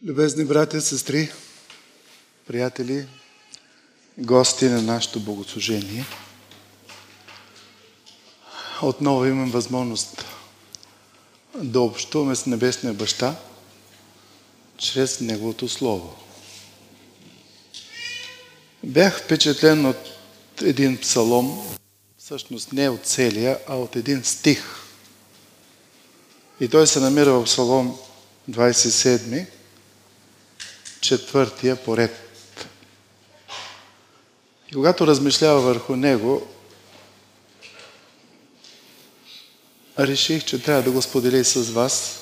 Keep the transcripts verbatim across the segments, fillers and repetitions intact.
Любезни братя, сестри, приятели, гости на нашето богослужение, отново имам възможност да общуваме с Небесния Баща чрез Неговото Слово. Бях впечатлен от един псалом, всъщност не от целия, а от един стих. И той се намира в Псалом двадесет и седми, четвъртия поред. И когато размишлява върху него, реших, че трябва да го споделя и с вас.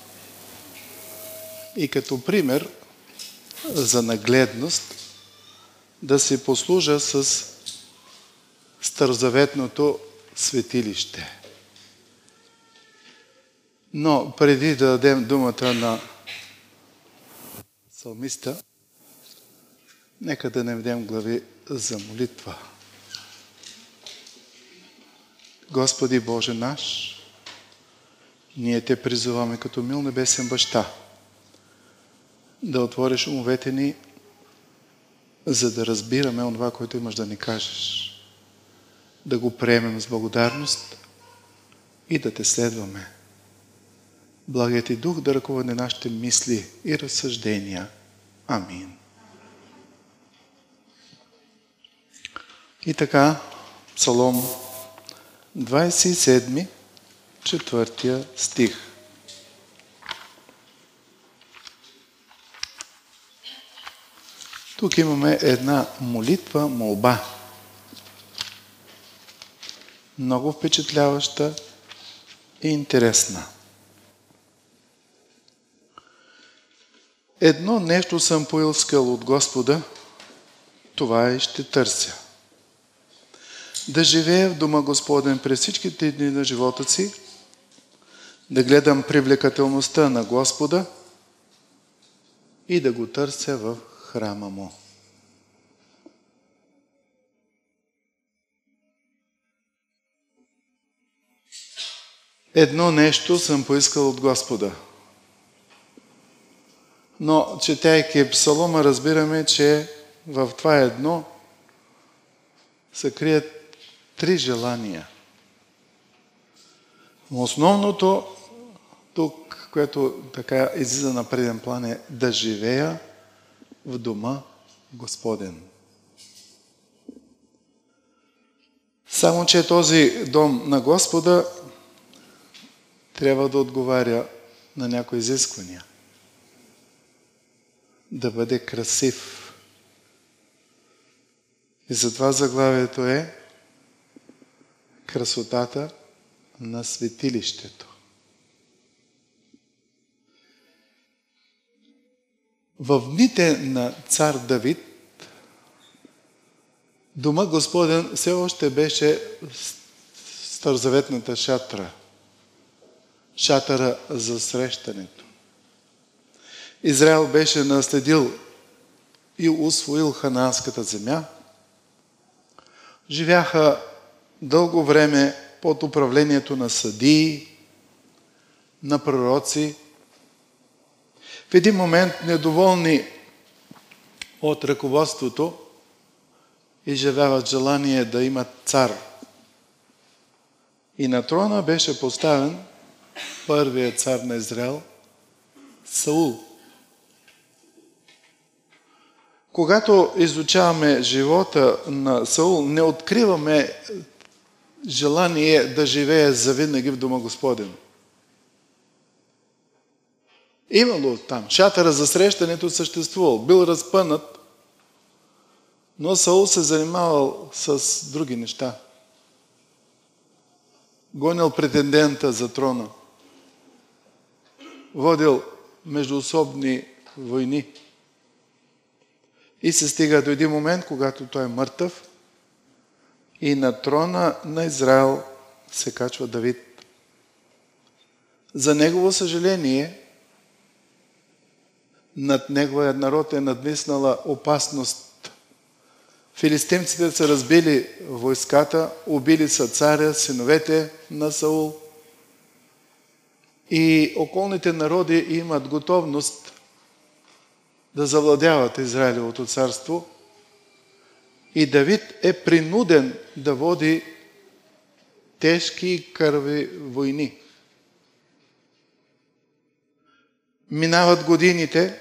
И като пример за нагледност да си послужа с старозаветното светилище. Но преди да дадем думата на псалмиста, нека да не вдем глави за молитва. Господи Боже наш, ние Те призоваваме като мил небесен Баща да отвориш умовете ни, за да разбираме онова, което имаш да ни кажеш, да го приемем с благодарност и да Те следваме. Благият Ти Дух да ръководи нашите мисли и разсъждения. Амин. И така, Псалом двадесет и седми, четвъртия стих. Тук имаме една молитва, молба. Много впечатляваща и интересна. Едно нещо съм поискал от Господа, това и ще търся. Да живея в дома Господен през всичките дни на живота си, да гледам привлекателността на Господа и да го търся в храма Му. Едно нещо съм поискал от Господа. Но, четейки псалома, разбираме, че в това едно се крият три желания. Основното тук, което така излиза на преден план, е да живея в дома Господен. Само че този дом на Господа трябва да отговаря на някои изисквания. Да бъде красив. И затова заглавието е красотата на светилището. В дните на цар Давид дома Господен все още беше старозаветната шатра. Шатъра за срещането. Израел беше наследил и усвоил ханаанската земя. Живяха дълго време под управлението на съдии, на пророци. В един момент, недоволни от ръководството, изживяват желание да имат цар. И на трона беше поставен първият цар на Израел, Саул. Когато изучаваме живота на Саул, не откриваме желание да живее завинаги в дома Господен. Имало там. Шатъра за срещането съществувал. Бил разпънат, но Саул се занимавал с други неща. Гонил претендента за трона. Водил междуособни войни. И се стига до един момент, когато той е мъртъв и на трона на Израел се качва Давид. За негово съжаление, над неговия народ е надвиснала опасност. Филистимците са разбили войската, убили са царя, синовете на Саул и околните народи имат готовност да завладяват Израилевото царство и Давид е принуден да води тежки и кърви войни. Минават годините,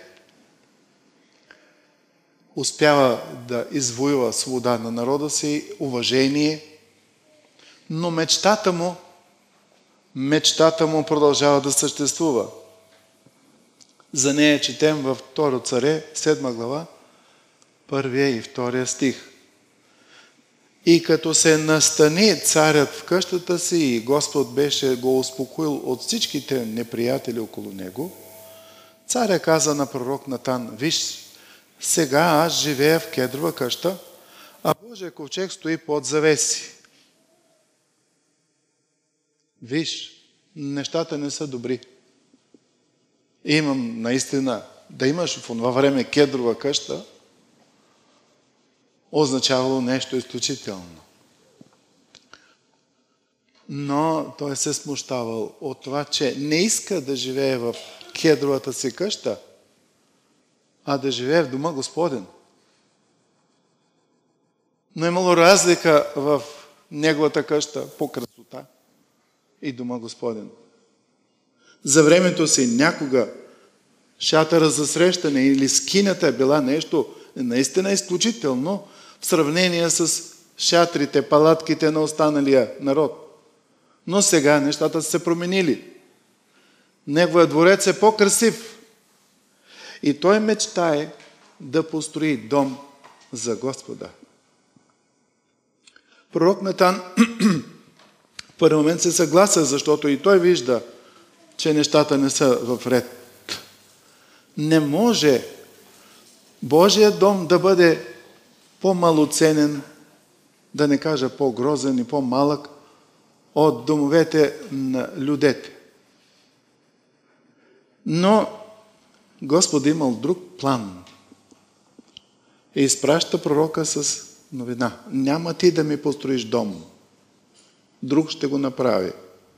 успява да извоюва свобода на народа си, уважение, но мечтата му, мечтата му продължава да съществува. За нея четем във Второ царе, седма глава, първия и втория стих. И като се настани царят в къщата си и Господ беше го успокоил от всичките неприятели около него, царя каза на пророк Натан: виж, сега аз живея в кедрова къща, а Божия ковчег стои под завеси. Виж, нещата не са добри. Имам наистина, да имаш в това време кедрова къща, означавало нещо изключително. Но той се смущавал от това, че не иска да живее в кедровата си къща, а да живее в дома Господен. Но имало разлика в неговата къща по красота и дома Господен. За времето си някога шатъра за срещане или скинята е била нещо наистина изключително в сравнение с шатрите, палатките на останалия народ. Но сега нещата са се променили. Неговият дворец е по-красив. И той мечтае да построи дом за Господа. Пророк Натан в първи момент се съглася, защото и той вижда, че нещата не са в ред. Не може Божия дом да бъде по-малоценен, да не кажа по-грозен и по-малък от домовете на людете. Но Господ имал друг план и изпраща пророка с новина. Няма ти да ми построиш дом. Друг ще го направи.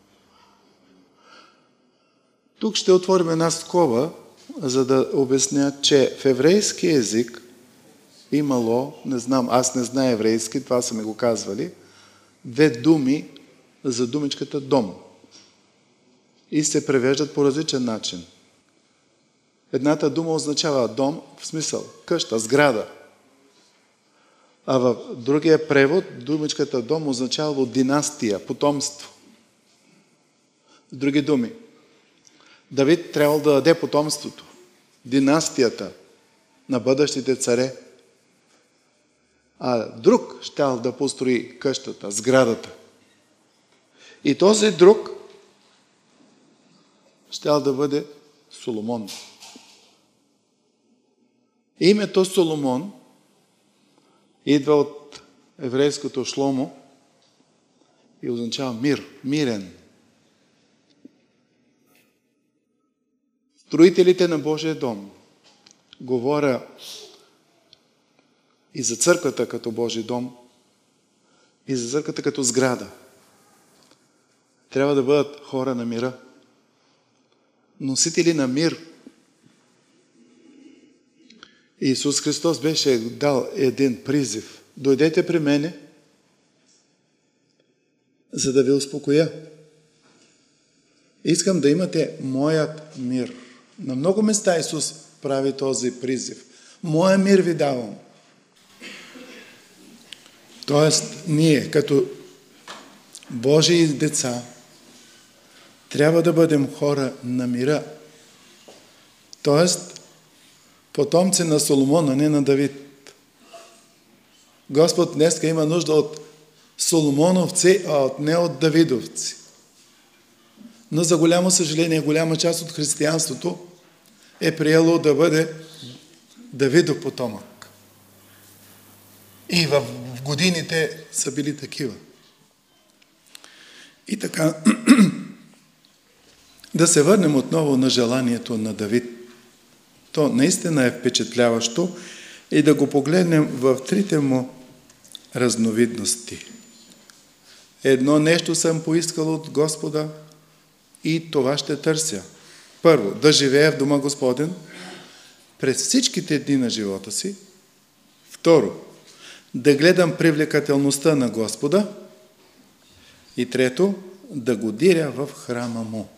Тук ще отворим една скоба, за да обясня, че в еврейски език имало, не знам, аз не знам еврейски, това са ми го казвали, две думи за думичката дом. И се превеждат по различен начин. Едната дума означава дом, в смисъл къща, сграда. А в другия превод думичката дом означава династия, потомство. С други думи, Давид трябвало да даде потомството, династията на бъдещите царе, а друг щял да построи къщата, сградата. И този друг щял да бъде Соломон. Името Соломон идва от еврейското шломо и означава мир, мирен. Строителите на Божия дом, говоря и за църквата като Божий дом, и за църквата като сграда, трябва да бъдат хора на мира, носители на мир. Исус Христос беше дал един призив: дойдете при мене, за да ви успокоя. Искам да имате моят мир. На много места Исус прави този призив. Моя мир ви давам. Тоест, ние като Божии деца трябва да бъдем хора на мира. Тоест, потомци на Соломона, не на Давид. Господ днеска има нужда от Соломоновци, а от не от Давидовци. Но за голямо съжаление, голяма част от християнството е приело да бъде Давидов потомък. И в годините са били такива. И така, да се върнем отново на желанието на Давид. То наистина е впечатляващо и да го погледнем в трите му разновидности. Едно нещо съм поискал от Господа и това ще търся. Първо, да живея в дома Господен. през всичките дни на живота си. Второ, да гледам привлекателността на Господа. И трето, да го диря в храма Му.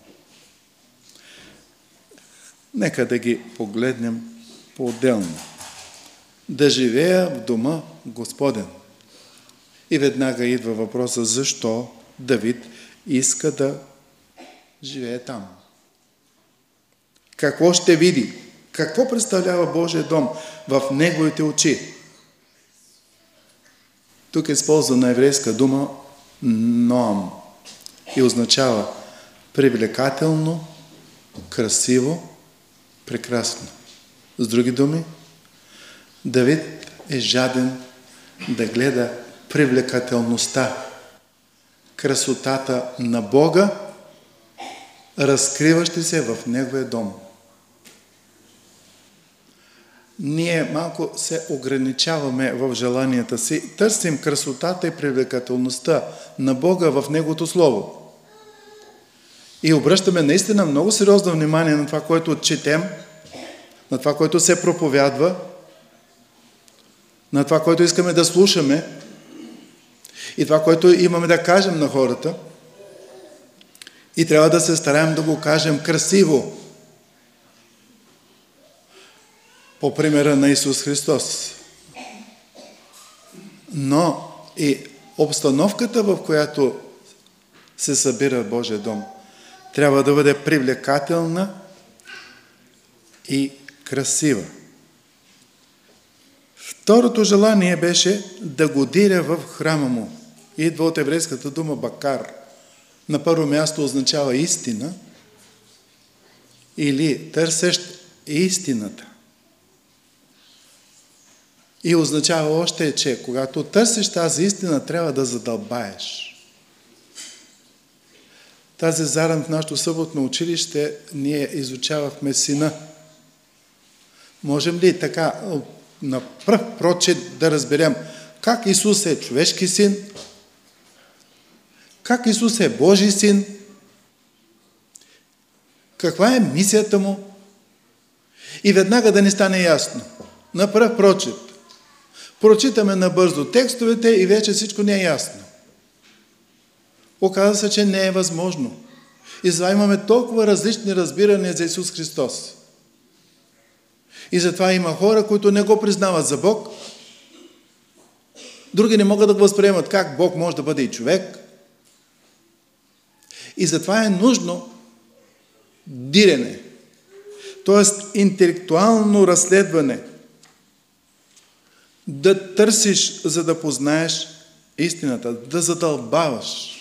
Нека да ги погледнем по-отделно. Да живея в дома Господен. И веднага идва въпроса, защо Давид иска да живее там. Какво ще види? Какво представлява Божия дом в неговите очи? Тук е използвана еврейска дума ноам и означава привлекателно, красиво, прекрасно. С други думи, Давид е жаден да гледа привлекателността, красотата на Бога, разкриващи се в неговия дом. Ние малко се ограничаваме в желанията си, търсим красотата и привлекателността на Бога в Неговото Слово. И обръщаме наистина много сериозно внимание на това, което четем, на това, което се проповядва, на това, което искаме да слушаме и това, което имаме да кажем на хората. И трябва да се стараем да го кажем красиво. По примера на Исус Христос. Но и обстановката, в която се събира Божия дом, трябва да бъде привлекателна и красива. Второто желание беше да го диря в храма Му. Идва от еврейската дума бакар. На първо място означава истина или търсещ истината. И означава още, че когато търсиш тази истина, трябва да задълбаеш. Тази заран в нашето съботно училище ние изучавахме сина. Можем ли така на пръв прочит да разберем как Исус е човешки син, как Исус е Божий син, каква е мисията Му и веднага да ни стане ясно. На пръв прочит. Прочитаме набързо текстовете и вече всичко не е ясно. Оказва се, че не е възможно. И затова имаме толкова различни разбирания за Исус Христос. И затова има хора, които не го признават за Бог. Други не могат да го възприемат как Бог може да бъде и човек. И затова е нужно дирене. Т.е. интелектуално разследване. Да търсиш, за да познаеш истината, да задълбаваш,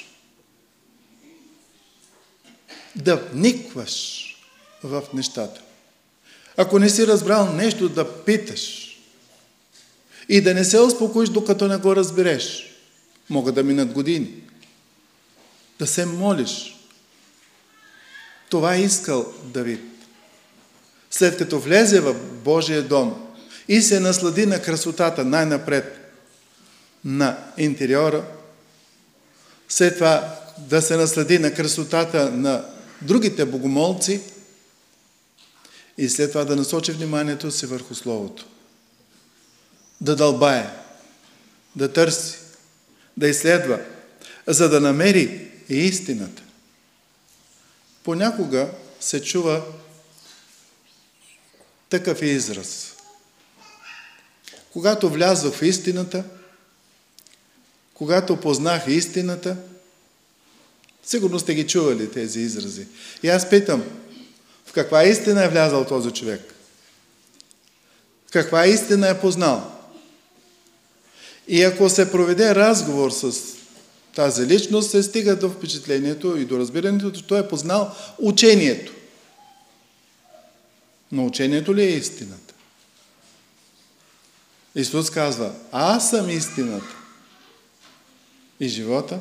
да вникваш в нещата. Ако не си разбрал нещо, да питаш и да не се успокоиш, докато не го разбереш. Могат да минат години. Да се молиш. Това е искал Давид. След като влезе в Божия дом и се наслади на красотата най-напред на интериора, след това да се наслади на красотата на другите богомолци и след това да насочи вниманието си върху Словото. Да дълбае, да търси, да изследва, за да намери истината. Понякога се чува такъв израз. Когато влязох в истината, когато познах истината, сигурно сте ги чували тези изрази. И аз питам, в каква истина е влязал този човек? В каква истина е познал? И ако се проведе разговор с тази личност, се стига до впечатлението и до разбирането, че той е познал учението. Но учението ли е истината? Исус казва, аз съм истината и живота.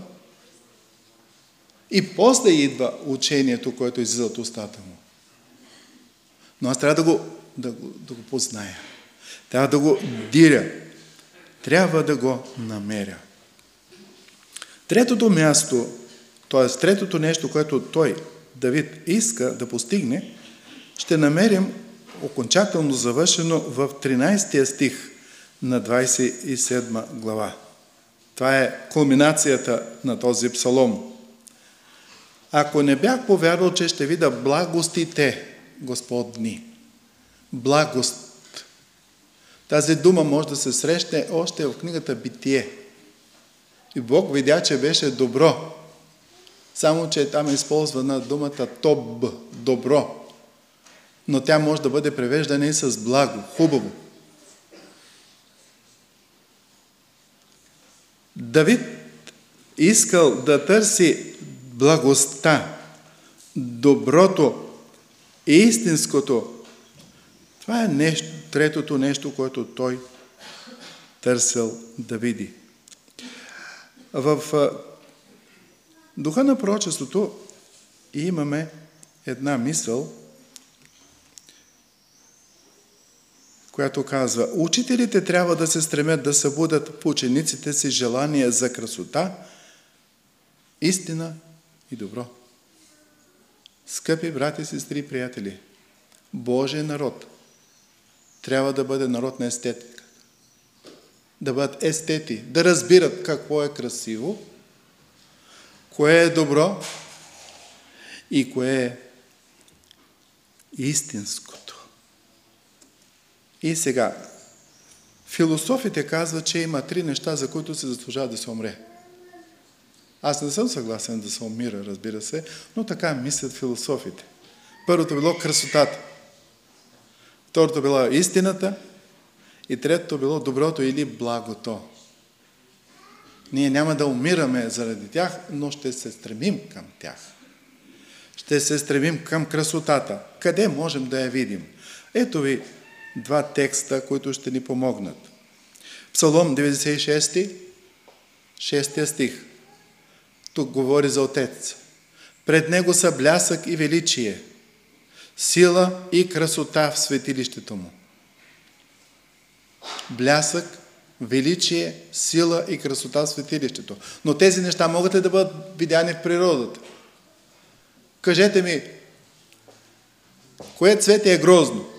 И после идва учението, което излиза от устата му. Но аз трябва да го, да го, да го позная. Трябва да го диря. Трябва да го намеря. Третото място, т.е. третото нещо, което той, Давид, иска да постигне, ще намерим окончателно завършено в тринайсети стих на двайсет и седма глава. Това е кулминацията на този псалом. Ако не бях повярвал, че ще видя благостите Господни. Благост. Тази дума може да се срещне още в книгата Битие. И Бог видя, че беше добро. Само, че там е използвана думата тоб, добро. Но тя може да бъде превеждана и с благо, хубаво. Давид искал да търси благостта, доброто и истинското. Това е нещо, третото нещо, което той търсил да види. В духа на пророчеството имаме една мисъл, която казва: учителите трябва да се стремят да събудят в учениците си желание за красота, истина и добро. Скъпи брати, сестри, приятели, Божия народ трябва да бъде народ на естетика. Да бъдат естети, да разбират какво е красиво, кое е добро и кое е истинското. И сега, философите казват, че има три неща, за които се заслужава да се умре. Аз не съм съгласен да се умира, разбира се, но така мислят философите. Първото било красотата, второто било истината и третото било доброто или благото. Ние няма да умираме заради тях, но ще се стремим към тях. Ще се стремим към красотата. Къде можем да я видим? Ето ви два текста, които ще ни помогнат. Псалом деветдесет и шести, шести стих. Тук говори за Отец. Пред Него са блясък и величие, сила и красота в светилището Му. Блясък, величие, сила и красота в светилището. Но тези неща могат ли да бъдат видяни в природата? Кажете ми, кое цвете е грозно?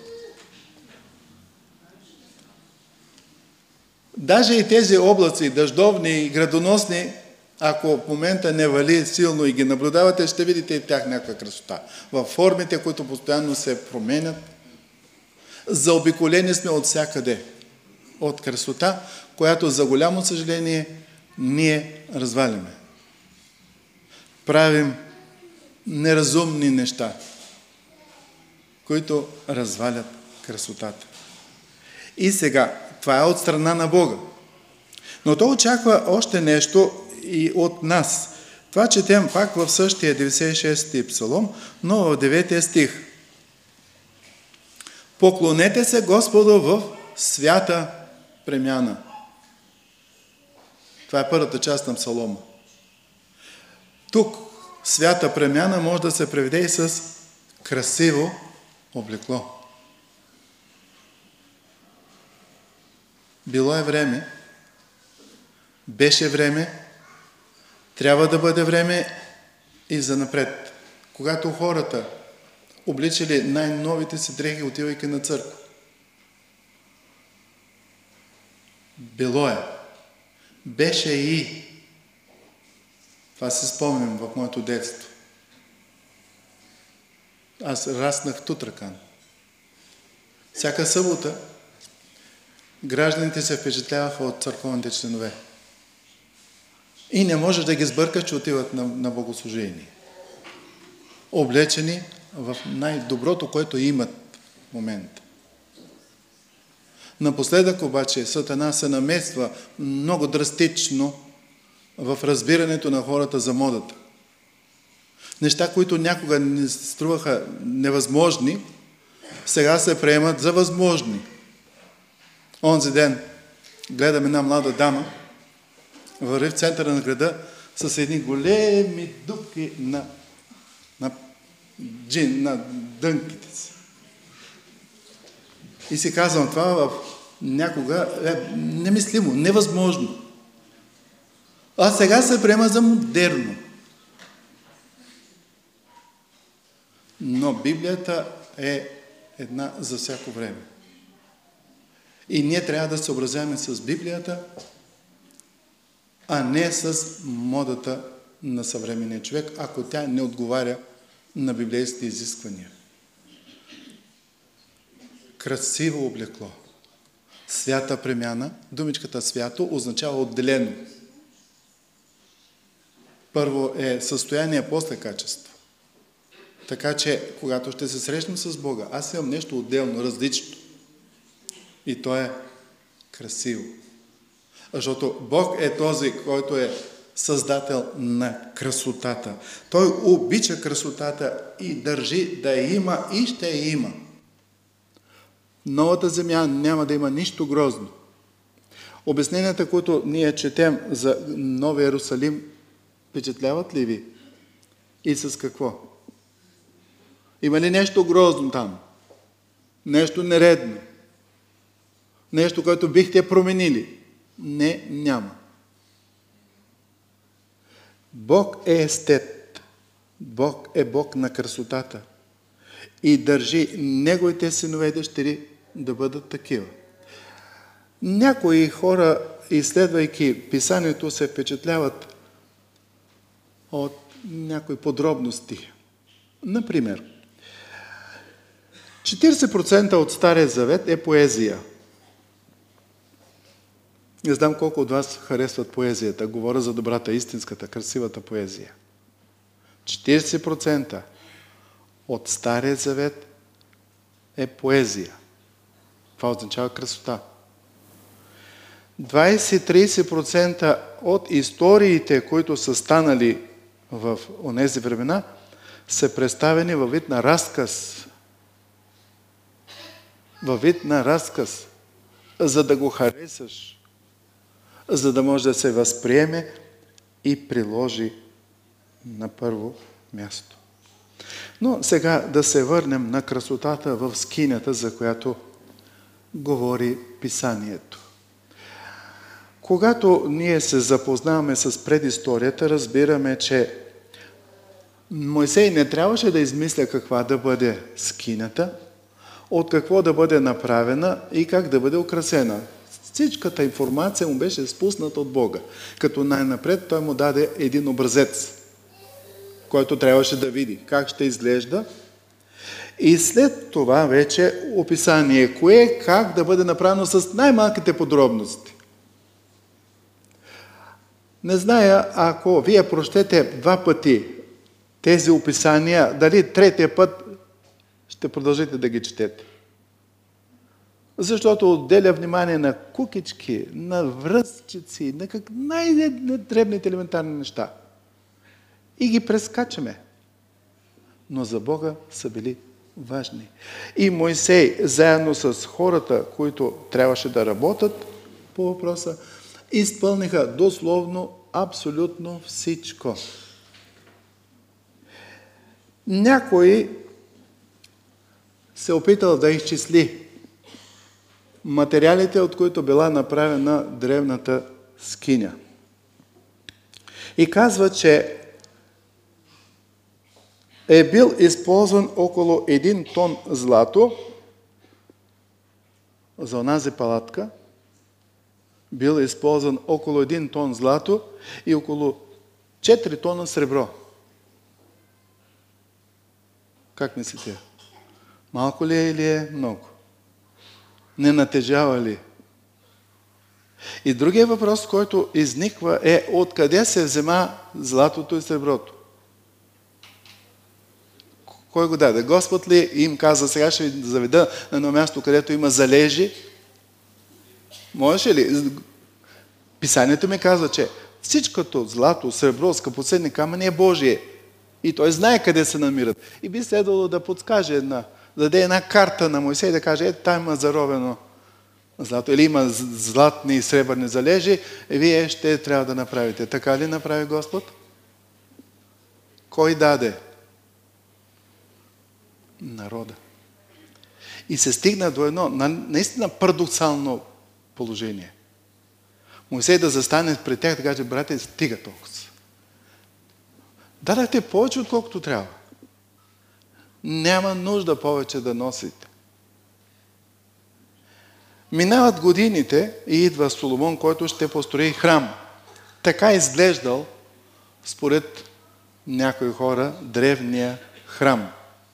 Даже и тези облаци, дъждовни и градоносни, ако в момента не вали силно и ги наблюдавате, ще видите и тях някаква красота. Във формите, които постоянно се променят, заобиколени сме от всякъде. От красота, която за голямо съжаление ние разваляме. Правим неразумни неща, които развалят красотата. И сега, това е от страна на Бога. Но той очаква още нещо и от нас. Това четем пак в същия деветдесет и шести псалом, но в девети стих. Поклонете се Господу в свята премяна. Това е първата част на псалома. Тук свята премяна може да се преведе и с красиво облекло. Било е време, беше време, трябва да бъде време и занапред. Когато хората обличали най-новите си дрехи, отивайки на църква. Било е. Беше и. Това се спомням в моето детство. Аз раснах в Тутракан. Всяка събота гражданите се впечатляваха от църковните членове. И не можеш да ги сбъркаш, че отиват на, на богослужение. Облечени в най-доброто, което имат в момента. Напоследък обаче Сатана се намества много драстично в разбирането на хората за модата. Неща, които някога не струваха невъзможни, сега се приемат за възможни. Онзи ден гледам една млада дама, върви в центъра на града с едни големи дупки на, на джин, на дънките си. И си казвам, това в някога е немислимо, невъзможно. А сега се приема за модерно. Но Библията е една за всяко време. И ние трябва да се съобразяваме с Библията, а не с модата на съвременния човек, ако тя не отговаря на библейските изисквания. Красиво облекло. Свята премяна. Думичката свято означава отделено. Първо е състояние, после качество. Така че, когато ще се срещнем с Бога, аз имам нещо отделно, различно. И то е красиво. Защото Бог е този, който е създател на красотата. Той обича красотата и държи да я има и ще я има. Новата земя няма да има нищо грозно. Обясненията, които ние четем за Новия Иерусалим, впечатляват ли ви? И с какво? Има ли нещо грозно там? Нещо нередно? Нещо, което бихте променили? Не, няма. Бог е естет. Бог е Бог на красотата. И държи неговите синове и дъщери да бъдат такива. Някои хора, изследвайки писанието, се впечатляват от някои подробности. Например, четиридесет процента от Стария Завет е поезия. Не знам колко от вас харесват поезията. Говоря за добрата, истинската, красивата поезия. четиридесет процента от Стария Завет е поезия. Това означава красота. двайсет до трийсет процента от историите, които са станали в онези времена, са представени във вид на разказ. Във вид на разказ. За да го харесаш. За да може да се възприеме и приложи на първо място. Но сега да се върнем на красотата в скинята, за която говори писанието. Когато ние се запознаваме с предисторията, разбираме, че Мойсей не трябваше да измисля каква да бъде скинята, от какво да бъде направена и как да бъде украсена. Всичката информация му беше спусната от Бога. Като най-напред той му даде един образец, който трябваше да види как ще изглежда. И след това вече описание, кое как да бъде направено с най-малките подробности. Не зная, ако вие прочетете два пъти тези описания, дали третия път ще продължите да ги четете. Защото отделя внимание на кукички, на връзчици, на как... най-дребните елементарни неща. И ги прескачаме. Но за Бога са били важни. И Мойсей, заедно с хората, които трябваше да работят по въпроса, изпълниха дословно абсолютно всичко. Някой се опитал да изчисли материалите, от които била направена древната скиня. И казва, че е бил използван около един тон злато за онази палатка, бил използван около един тон злато и около четири тона сребро. Как мислите? Малко ли е или е много? Не натежава ли? И другия въпрос, който изниква, е откъде се взема златото и среброто? Кой го даде? Господ ли им каза, сега ще ви заведа на едно място, където има залежи? Можеше ли? Писанието ми казва, че всичкото злато, сребро, скъпоценни камъни е Божие. И той знае къде се намират. И би следвало да подскаже една, да даде една карта на Мойсей, да каже, ето там има заровено злато, или има златни и сребърни залежи, и вие ще трябва да направите. Така ли направи Господ? Кой даде? Народа. И се стигна до едно наистина парадоксално положение. Мойсей да застане пред тях и да каже, брате, стига толкова. Дадахте повече, отколкото трябва. Няма нужда повече да носите. Минават годините и идва Соломон, който ще построи храм. Така изглеждал, според някои хора, древния храм.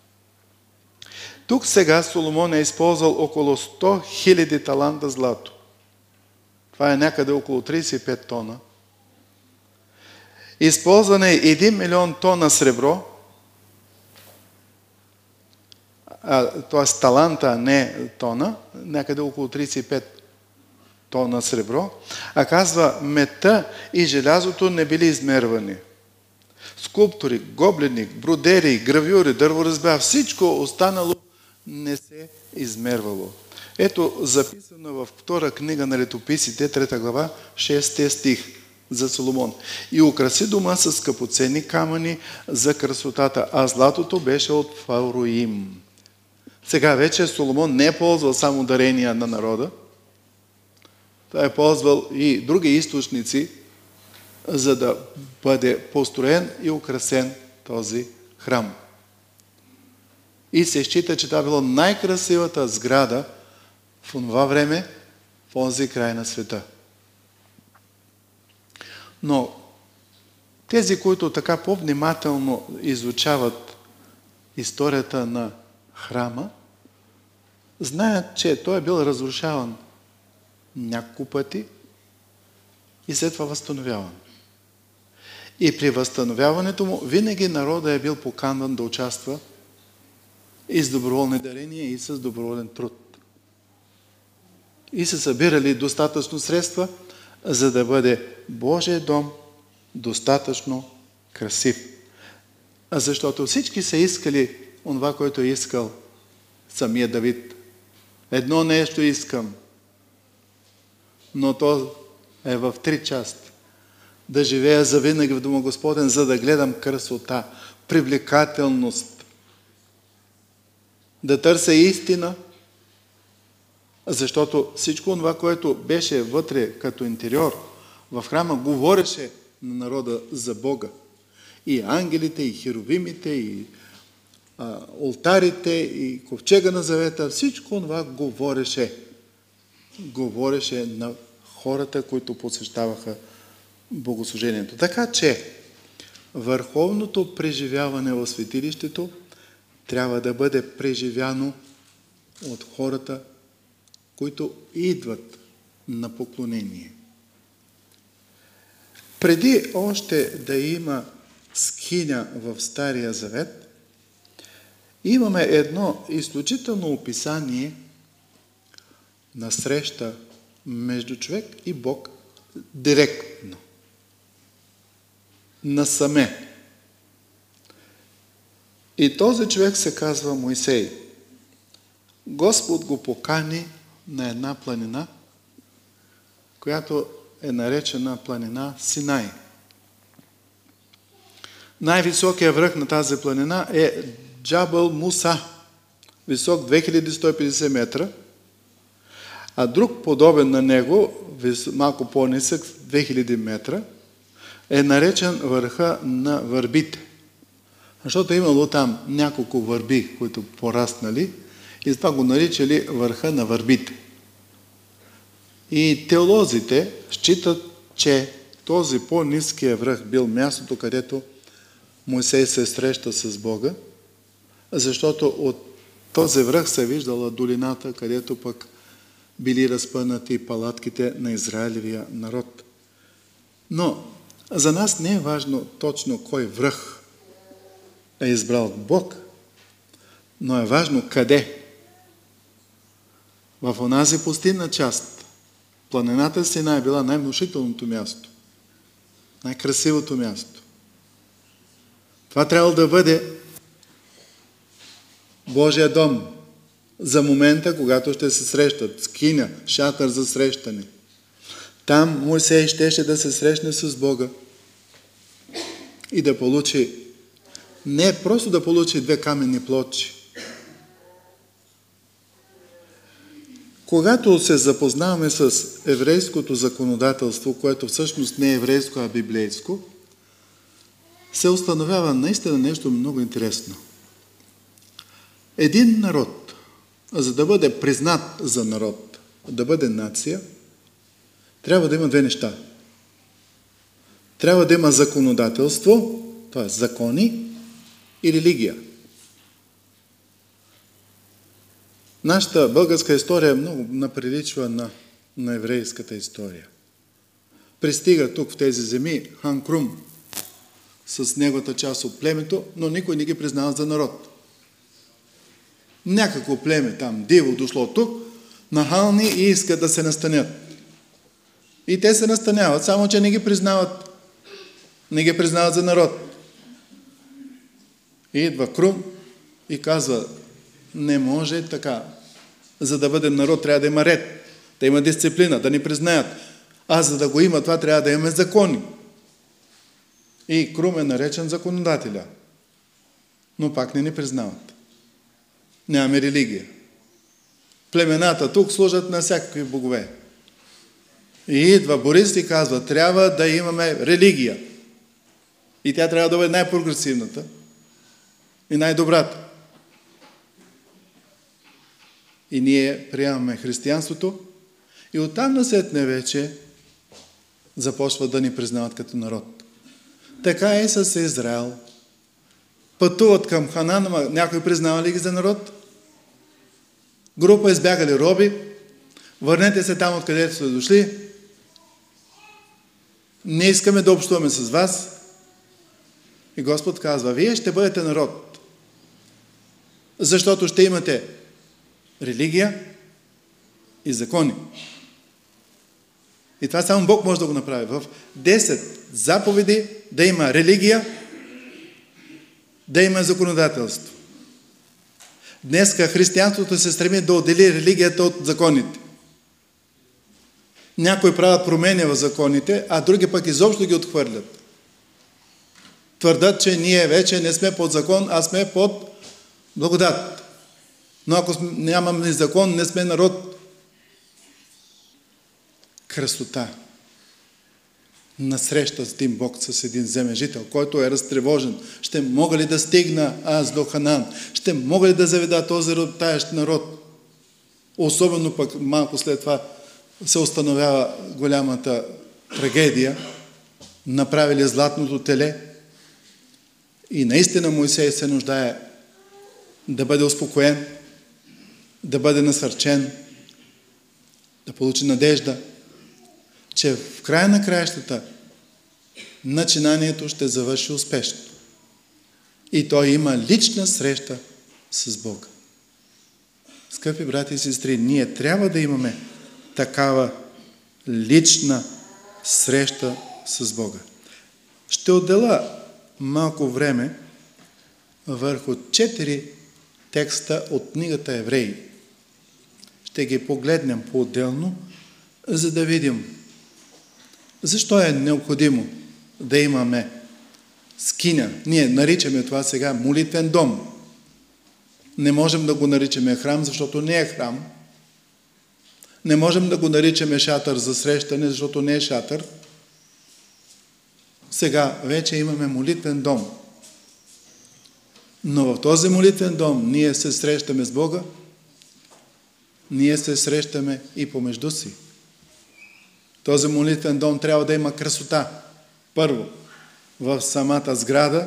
Тук сега Соломон е използвал около сто хиляди таланта злато. Това е някъде около тридесет и пет тона. Използван е един милион тона сребро, т.е. таланта, а не тона, някъде около тридесет и пет тона сребро, а казва, медта и желязото не били измервани. Скулптори, гоблени, бродери, гравюри, дърворазбя, всичко останало не се измервало. Ето записано във втора книга на летописите, трета глава, шести стих за Соломон. И украси дома с скъпоценни камъни за красотата, а златото беше от Фаруим. Сега вече Соломон не е ползвал само дарения на народа, той е ползвал и други източници, за да бъде построен и украсен този храм. И се счита, че това било най-красивата сграда в това време, в този край на света. Но тези, които така по-внимателно изучават историята на храма, знаят, че той е бил разрушаван няколко пъти и след това възстановяван. И при възстановяването му винаги народът е бил поканван да участва и с доброволни дарения, и с доброволен труд. И са събирали достатъчно средства, за да бъде Божия дом достатъчно красив. А защото всички са искали онова, което е искал самия Давид. Едно нещо искам, но то е в три части. Да живея завинаги в Дома Господен, за да гледам красота, привлекателност, да търся истина, защото всичко това, което беше вътре като интериор в храма, говореше на народа за Бога. И ангелите, и херовимите, и а, олтарите, и ковчега на завета, всичко това говореше. Говореше на хората, които посещаваха богослужението. Така че върховното преживяване в светилището трябва да бъде преживяно от хората, които идват на поклонение. Преди още да има скиня в Стария Завет, имаме едно изключително описание на среща между човек и Бог директно. Насаме. И този човек се казва Моисей. Господ го покани на една планина, която е наречена планина Синай. Най-високият връх на тази планина е Джабъл Муса, висок две хиляди сто и петдесет метра, а друг подобен на него, малко по-нисък, две хиляди метра, е наречен върха на върбите. Защото е имало там няколко върби, които пораснали, и това го наричали върха на върбите. И теолозите считат, че този по-ниския връх бил мястото, където Моисей се среща с Бога, защото от този връх се виждала долината, където пък били разпънати палатките на Израилевия народ. Но за нас не е важно точно кой връх е избрал Бог, но е важно къде. В онази пустинна част, планината Синай е била най-внушителното място, най-красивото място. Това трябва да бъде Божия дом за момента, когато ще се срещат. Скиня, шатър за срещане. Там Моисей щеше да се срещне с Бога и да получи, не просто да получи две каменни плочи. Когато се запознаваме с еврейското законодателство, което всъщност не е еврейско, а библейско, се установява наистина нещо много интересно. Един народ, за да бъде признат за народ, да бъде нация, трябва да има две неща. Трябва да има законодателство, т.е. закони и религия. Нашата българска история много наприличва на, на еврейската история. Пристига тук в тези земи Хан Крум с неговата част от племето, но никой не ги признава за народ. Някакво племе там, диво дошло тук, нахални и искат да се настанят. И те се настаняват, само че не ги признават, не ги признават за народ. И идва Крум и казва, не може така. За да бъдем народ, трябва да има ред, да има дисциплина, да ни признаят. А за да го има това, трябва да имаме закони. И Крум е наречен законодателя. Но пак не ни признават. Нямаме религия. Племената тук служат на всякакви богове. И идва Борис и казва, трябва да имаме религия. И тя трябва да бъде най-прогресивната и най-добрата. И ние приемаме християнството и оттам насетне вече започват да ни признават като народ. Така е с Израел. Пътуват към Ханан, но някой признава ли ги за народ? Група избягали роби, върнете се там, откъдето сте дошли. Не искаме да общуваме с вас. И Господ казва, вие ще бъдете народ, защото ще имате религия и закони. И това само Бог може да го направи. В десет заповеди да има религия, да има законодателство. Днеска християнството се стреми да отдели религията от законите. Някои правят промени в законите, а други пък изобщо ги отхвърлят. Твърдат, че ние вече не сме под закон, а сме под благодат. Но ако нямаме закон, не сме народ. Красота. Насреща с един Бог с един земен жител, който е разтревожен. Ще мога ли да стигна аз до Ханан? Ще мога ли да заведа този роптаещ народ? Особено пък малко след това се установява голямата трагедия. Направили златното теле. И наистина Моисей се нуждае да бъде успокоен, да бъде насърчен, да получи надежда, че в края на краищата начинанието ще завърши успешно. И той има лична среща с Бога. Скъпи брати и сестри, ние трябва да имаме такава лична среща с Бога. Ще отделя малко време върху четири текста от книгата Евреи. Ще ги погледнем по-отделно, за да видим защо е необходимо да имаме скиня. Ние наричаме това сега молитвен дом. Не можем да го наричаме храм, защото не е храм. Не можем да го наричаме шатър за срещане, защото не е шатър. Сега вече имаме молитвен дом. Но в този молитвен дом ние се срещаме с Бога, ние се срещаме и помежду си. Този молитвен дом трябва да има красота. Първо, в самата сграда,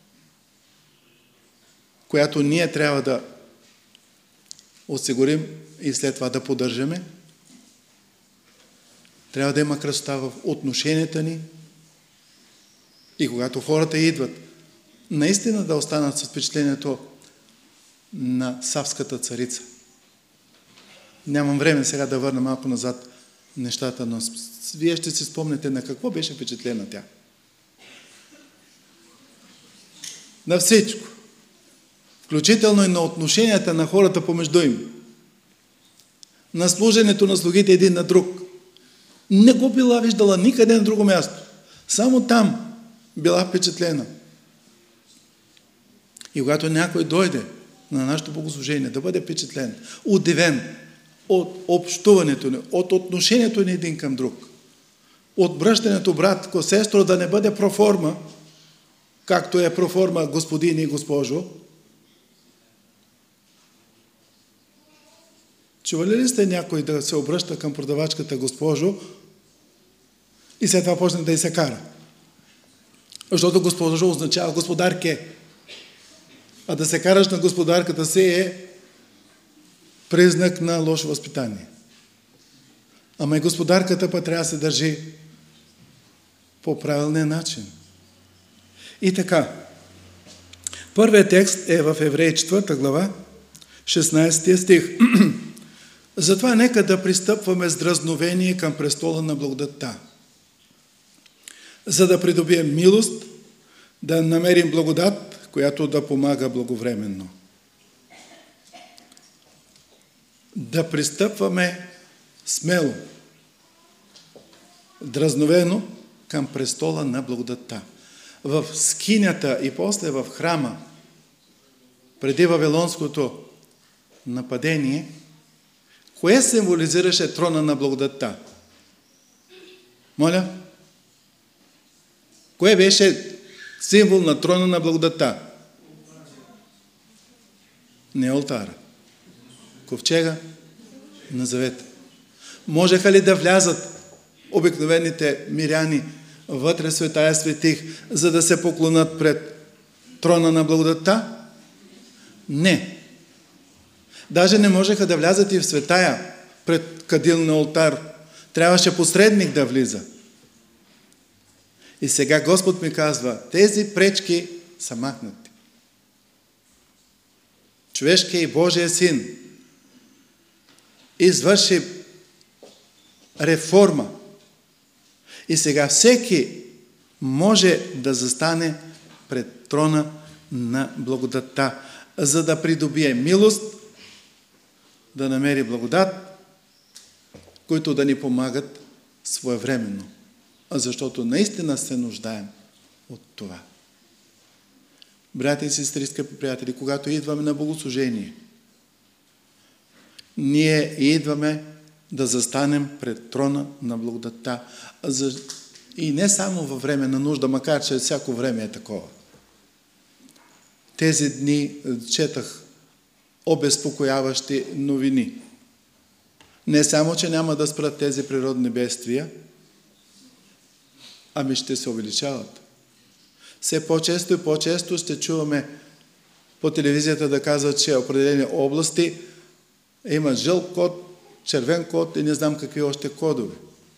която ние трябва да осигурим и след това да поддържаме. Трябва да има красота в отношенията ни. И когато хората идват, наистина да останат с впечатлението на Савската царица. Нямам време сега да върна малко назад нещата, но вие ще си спомнете на какво беше впечатлена тя. На всичко. Включително и на отношенията на хората помежду им. На служенето на слугите един на друг. Не го била виждала никъде на друго място. Само там била впечатлена. И когато някой дойде на нашето богослужение, да бъде впечатлен, удивен от общуването ни, от отношението ни един към друг, от бръщането братко, сестро, да не бъде проформа, както е проформа господин и госпожо, Чували ли сте някой да се обръща към продавачката: госпожо, и след това почне да й се кара? Защото госпожо означава господарке. А да се караш на господарката си е признак на лошо възпитание. Ама и господарката път трябва да се държи по правилния начин. И така, първият текст е в Евреи четвърта глава, шестнайсети стих. Затова нека да пристъпваме с дразновение към престола на благодатта, за да придобием милост, да намерим благодат, която да помага благовременно. Да пристъпваме смело, дразновено към престола на благодатта. В скинята и после в храма, преди Вавилонското нападение, кое символизираше трона на благодатта? Моля? Кое беше символ на трона на благодатта? Не олтара. Ковчега на завета. Можеха ли да влязат обикновените миряни вътре в Светая светих, за да се поклонят пред трона на благодатта? Не. Даже не можеха да влязат и в Светая пред кадилния олтар. Трябваше посредник да влиза. И сега Господ ми казва: тези пречки са махнати. Човешкият и Божия син извърши реформа. И сега всеки може да застане пред трона на благодатта, за да придобие милост, да намери благодат, които да ни помагат своевременно. Защото наистина се нуждаем от това. Брати и сестри, скъпи приятели, когато идваме на богослужение, ние идваме да застанем пред трона на благодатта. И не само във време на нужда, макар че всяко време е такова. Тези дни четах обезпокояващи новини. Не само, че няма да спрат тези природни бедствия, ами ще се увеличават. Все по-често и по-често ще чуваме по телевизията да казват, че определени области има жълт код, червен код и не знам какви още кодове.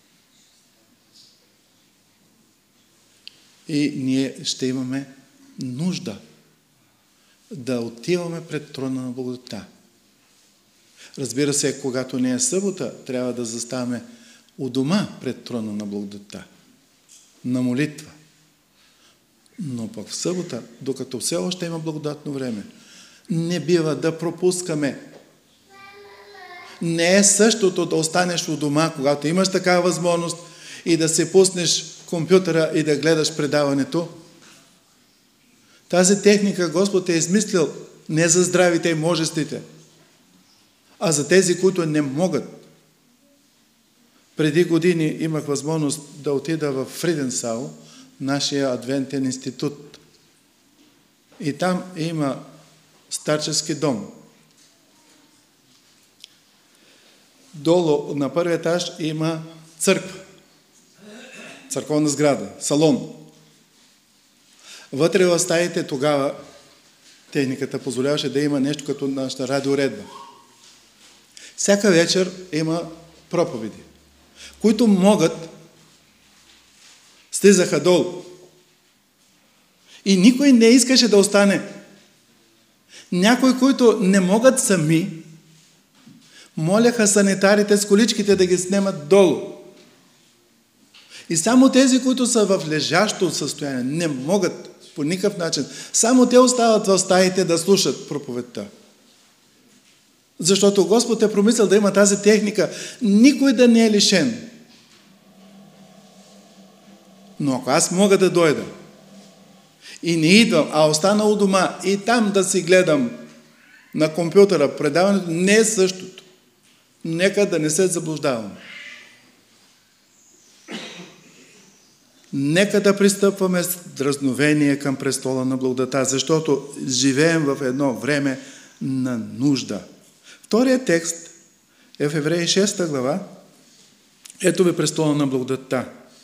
И ние ще имаме нужда да отиваме пред трона на благодатта. Разбира се, когато не е събота, трябва да заставаме у дома пред трона на благодатта, на молитва. Но пък в събота, докато все още има благодатно време, не бива да пропускаме. Не е същото да останеш у дома, когато имаш такава възможност, и да се пуснеш компютъра и да гледаш предаването. Тази техника Господ е измислил не за здравите и можестите, а за тези, които не могат. Преди години имах възможност да отида в Фриденсал, нашия адвентен институт. И там има старчески дом. Долу на първи етаж има църква. Църковна сграда, салон. Вътре в стаите тогава техниката позволяваше да има нещо като нашата радиоуредба. Всяка вечер има проповеди, които могат, слизаха долу. И никой не искаше да остане. Някои, които не могат сами, моляха санитарите с количките да ги снемат долу. И само тези, които са в лежащо състояние, не могат по никакъв начин. Само те остават в стаите да слушат проповедта. Защото Господ е промислил да има тази техника, никой да не е лишен. Но ако аз мога да дойда и не идвам, а остана у дома и там да си гледам на компютъра предаването, не е същото. Нека да не се заблуждавам. Нека да пристъпваме с дразновение към престола на благодата, защото живеем в едно време на нужда. Вторият текст е в Евреи шеста глава. Ето ви престола на благодатта.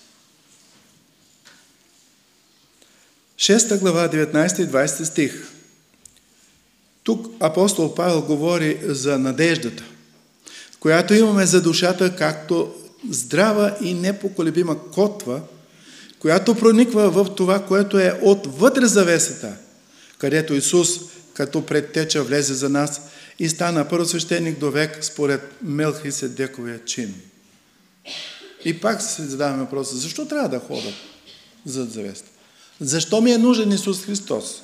шеста глава, деветнайсети и двайсети стих. Тук апостол Павел говори за надеждата, която имаме за душата, както здрава и непоколебима котва, която прониква в това, което е отвътре завесата, където Исус, като предтеча, влезе за нас и стана първосвещеник до век според Мелхиседековия чин. И пак се задаваме въпроса, защо трябва да ходят зад завесата? Защо ми е нужен Исус Христос?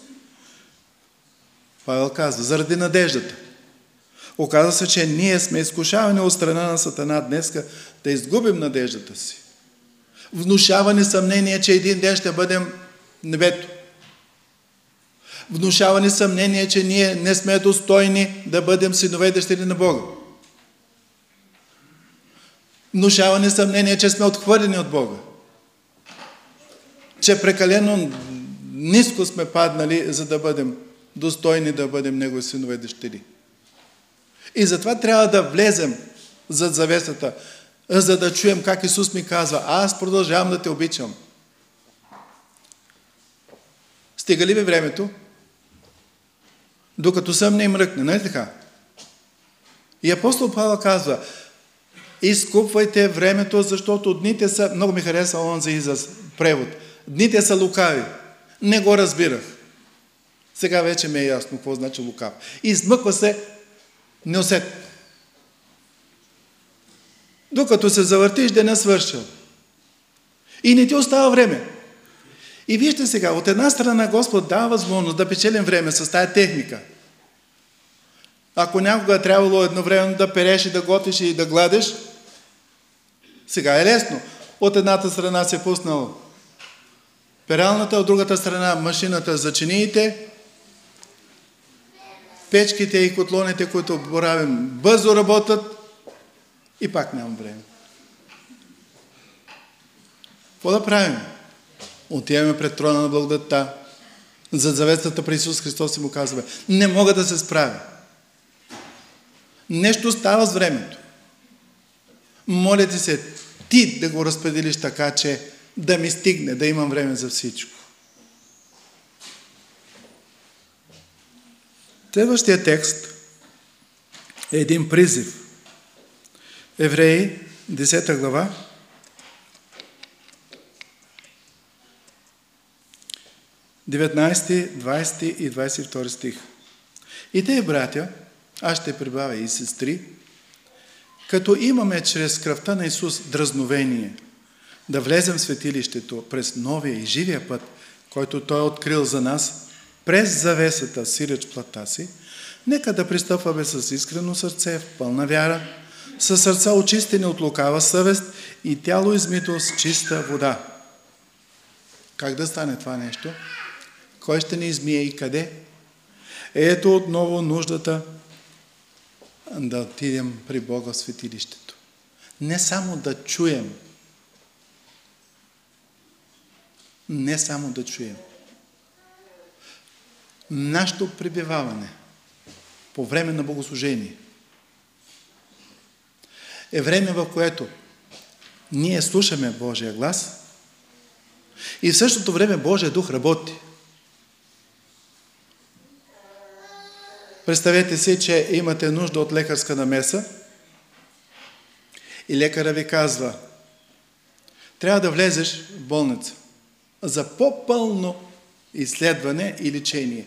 Павел казва, заради надеждата. Оказва се, че ние сме изкушавани от страна на Сатана днеска да изгубим надеждата си. Внушавани съмнение, че един ден ще бъдем в небето. Внушавани съмнение, че ние не сме достойни да бъдем синове и дъщери на Бога. Внушавани съмнение, че сме отхвърлени от Бога. Че прекалено ниско сме паднали, за да бъдем достойни да бъдем Негови синове и дъщери. И затова трябва да влезем зад завесата, за да чуем как Исус ми казва, аз продължавам да те обичам. Стига ли ви времето? Докато сън не им мръкне, нали така? И апостол Павел казва, изкупвайте времето, защото дните са, много ми хареса онзи израз, превод, дните са лукави. Не го разбирах. Сега вече ми е ясно какво значи лукав. Измъква се неусетно. Докато се завъртиш, денят свършил. И не ти остава време. И вижте сега, от една страна Господ дава възможност да печелим време с тая техника. Ако някога е трябвало едновременно да переш и да готвиш и да гладиш, сега е лесно. От едната страна се пуснал пералната, от другата страна машината за чиниите, печките и котлоните, които боравим, бързо работят и пак нямам време. Какво да правим? Отиваме пред трона на благодатта. За завесата при Исус Христос и му казваме, не мога да се справя. Нещо става с времето. Моля ти се, ти да го разпределиш така, че да ми стигне, да имам време за всичко. Следващия текст е един призив. Евреи, десета глава, деветнайсети, двайсети и двайсет и втори стих. И те, братя, аз ще прибавя и сестри, като имаме чрез кръвта на Исус дразновение да влезем в светилището през новия и живия път, който Той е открил за нас, през завесата, сиреч плътта си, нека да пристъпваме с искрено сърце, в пълна вяра, със сърца очистени от лукава съвест и тяло измито с чиста вода. Как да стане това нещо? Кой ще ни измие и къде? Ето отново нуждата да отидем при Бога в светилището. Не само да чуем, не само да чуем. Нашето пребиваване по време на богослужение е време, в което ние слушаме Божия глас и в същото време Божия дух работи. Представете си, че имате нужда от лекарска намеса и лекара ви казва, трябва да влезеш в болница за по-пълно изследване и лечение.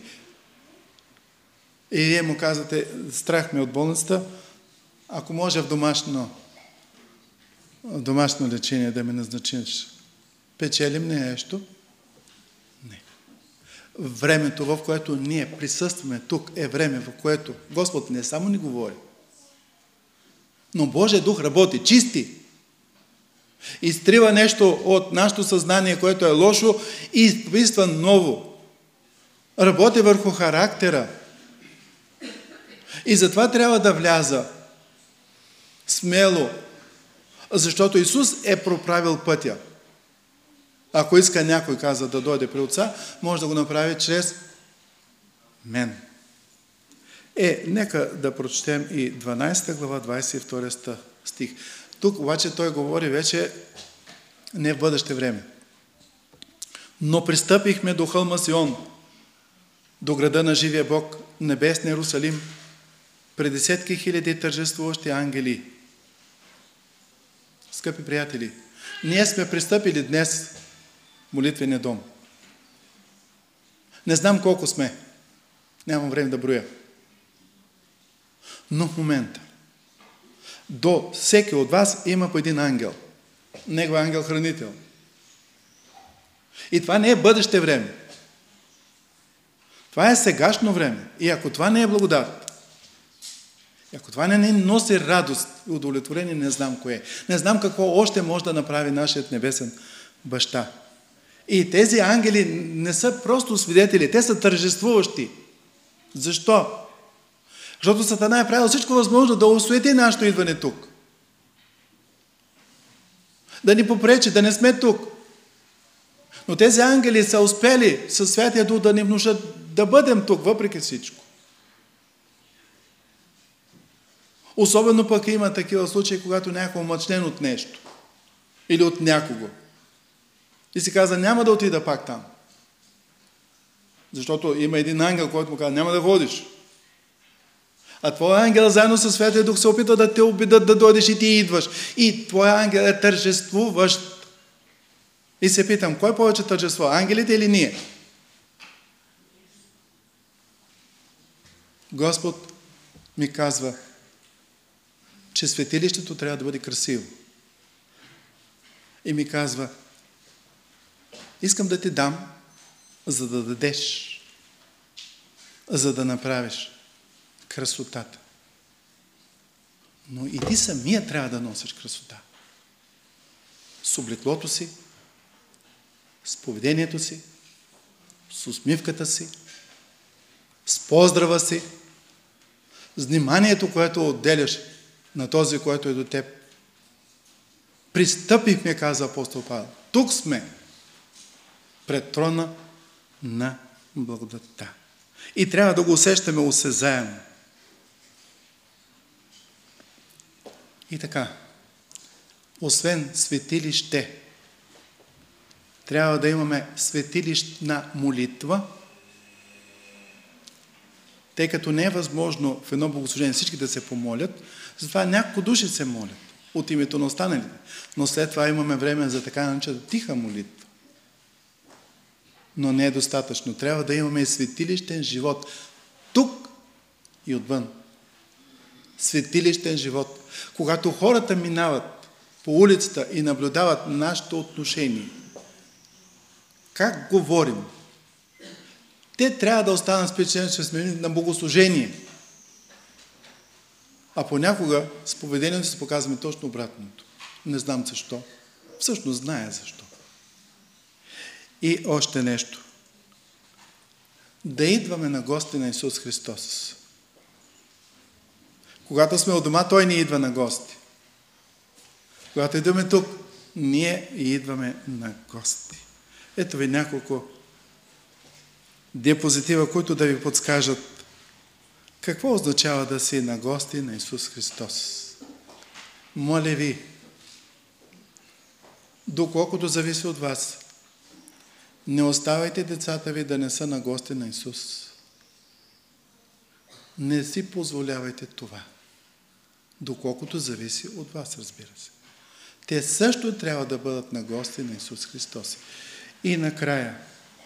И вие му казвате, страх ме от болницата, ако може в домашно, в домашно лечение да ме назначиш, печелим нещо? Не. Времето, в което ние присъстваме тук, е време, в което Господ не само ни говори, но Божия дух работи, чисти. Изтрива нещо от нашето съзнание, което е лошо и изписва ново. Работи върху характера. И затова трябва да вляза смело, защото Исус е проправил пътя. Ако иска някой, каза, да дойде при Отца, може да го направи чрез мен. Е, нека да прочетем и дванадесета глава, двадесет и втори стих. Тук обаче той говори вече не в бъдеще време. Но пристъпихме до хълма Сион, до града на живия Бог, небесния Иерусалим, пред десетки хиляди тържествуващи ангели. Скъпи приятели, ние сме пристъпили днес в молитвения дом. Не знам колко сме. Нямам време да броя. Но в момента до всеки от вас има по един ангел. Негов ангел-хранител. И това не е бъдеще време. Това е сегашно време. И ако това не е благодат, и ако това не ни носи радост и удовлетворение, не знам кое. Не знам какво още може да направи нашият небесен баща. И тези ангели не са просто свидетели, те са тържествуващи. Защо? Защото Сатана е правил всичко възможно да осуети нашето идване тук. Да ни попречи, да не сме тук. Но тези ангели са успели със Святия Дух да ни внушат да бъдем тук, въпреки всичко. Особено пък има такива случаи, когато някой е мъчнен от нещо. Или от някого. И си каза, няма да отида пак там. Защото има един ангел, който му казва, няма да водиш. А твой ангел заедно със Святия Дух се опитва да те убедат да дойдеш и ти идваш. И твой ангел е тържествуващ. И се питам, кой повече тържества? Ангелите или ние? Господ ми казва, че светилището трябва да бъде красиво. И ми казва, искам да ти дам, за да дадеш, за да направиш красотата. Но и ти самия трябва да носиш красота. С облеклото си, с поведението си, с усмивката си, с поздрава си, с вниманието, което отделяш на този, който е до теб. Пристъпихме, каза апостол Павел. Тук сме пред трона на благодатта. И трябва да го усещаме осезаемо. И така, освен светилище, трябва да имаме светилищна молитва, тъй като не е възможно в едно богослужение всички да се помолят, затова няколко души се молят от името на останалите. Но след това имаме време за така наречената тиха молитва. Но не е достатъчно. Трябва да имаме и светилищен живот. Тук и отвън. Светилищен живот. Когато хората минават по улицата и наблюдават нашето отношение, как говорим, те трябва да останат с впечатление, че сме на богослужение. А понякога с поведението си показваме точно обратното. Не знам защо. Всъщност зная защо. И още нещо. Да идваме на гости на Исус Христос. Когато сме от дома, Той ни идва на гости. Когато идваме тук, ние идваме на гости. Ето ви няколко диапозитива, които да ви подскажат какво означава да си на гости на Исус Христос. Моля ви, доколкото зависи от вас, не оставайте децата ви да не са на гости на Исус. Не си позволявайте това. Доколкото зависи от вас, разбира се. Те също трябва да бъдат на гости на Исус Христос. И накрая,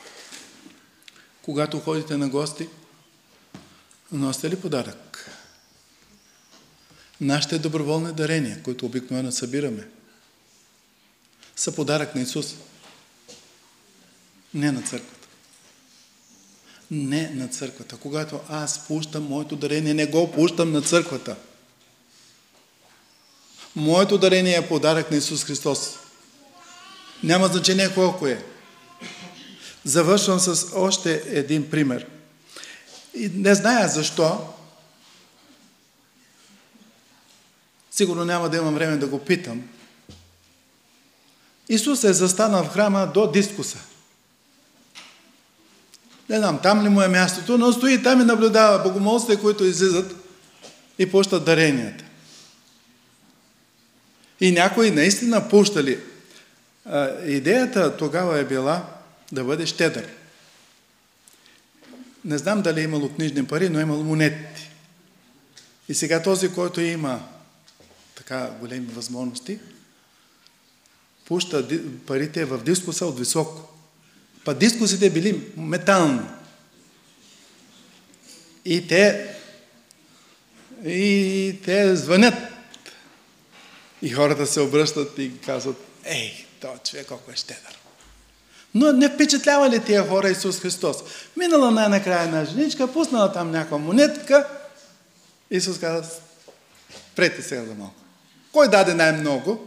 когато ходите на гости, носите ли подарък? Нашите доброволни дарения, които обикновено събираме, са подарък на Исус. Не на църквата. Не на църквата. Когато аз пущам моето дарение, не го пущам на църквата. Моето дарение е подарък на Исус Христос. Няма значение колко е. Завършвам с още един пример. И не зная защо. Сигурно няма да имам време да го питам. Исус е застанал в храма до дискуса. Не знам, там ли му е мястото, но стои там и наблюдава богомолствия, които излизат и пущат даренията. И някои наистина пущали. Идеята тогава е била да бъде щедър. Не знам дали е имало книжни пари, но е имало монети. И сега този, който има така големи възможности, пуща парите в дискуса от високо. Па дискусите били метални. И те и те звънят. И хората се обръщат и казват: ей, този човек колко е щедър. Но не впечатлява ли тия хора Исус Христос? Минала най-накрая една женичка, пуснала там някаква монетка. Исус каза: спрете сега за малко. Кой даде най-много?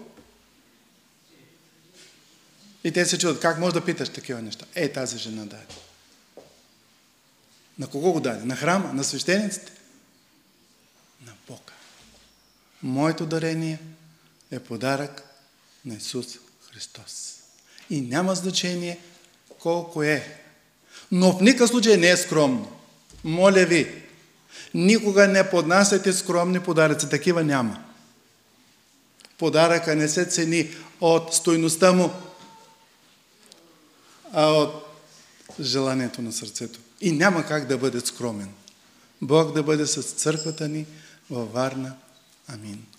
И те се чудят: как можеш да питаш такива неща? Е, тази жена даде. На кого го даде? На храма? На свещениците? На Бога. Моето дарение е подарък на Исус Христос. И няма значение колко е. Но в никакъв случай не е скромно. Моля ви, никога не поднасяйте скромни подаръци. Такива няма. Подаръка не се цени от стойността му, а от желанието на сърцето. И няма как да бъде скромен. Бог да бъде с църквата ни във Варна. Амин.